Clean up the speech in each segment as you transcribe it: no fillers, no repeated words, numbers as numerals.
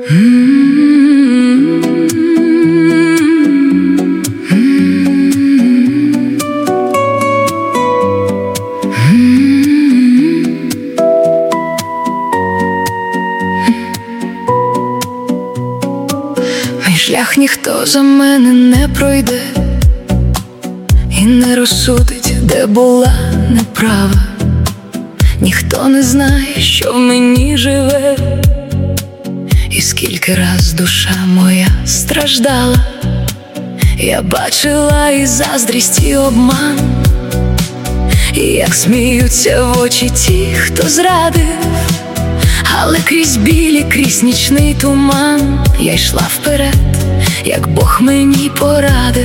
Мій шлях ніхто за мене не пройде і не розсудить, де була неправа. Ніхто не знає, що в мені живе, і скільки раз душа моя страждала. Я бачила і заздрість, і обман, і як сміються в очі ті, хто зрадив. Але крізь білі, крізь нічний туман я йшла вперед, як Бог мені порадив.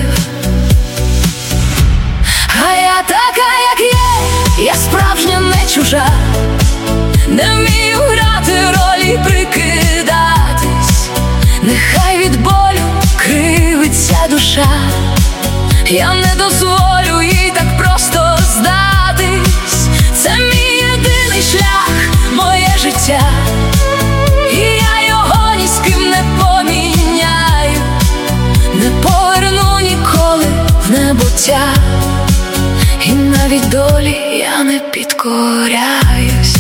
А я така, як є, я справжня, не чужа, не вмію грати ролі, прикидатись. Нехай від болю кривиться душа, я не дозволю їй так просто здатись. Це мій єдиний шлях, моє життя, і я його ні з ким не поміняю. Не поверну ніколи в небуття, і навіть долі я не підкоряюсь.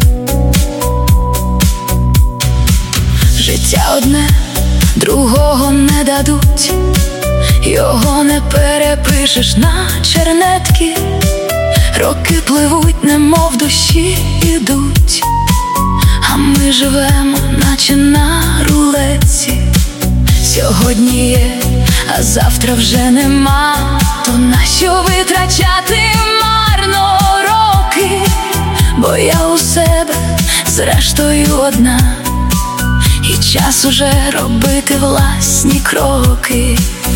Життя одне, другого не дадуть, його не перепишеш на чернетки. Роки пливуть, немов душі ідуть, а ми живемо, наче на рулетці. Сьогодні є, а завтра вже нема, то нащо витрачати марно роки? Бо я у себе зрештою одна, і час уже робити власні кроки.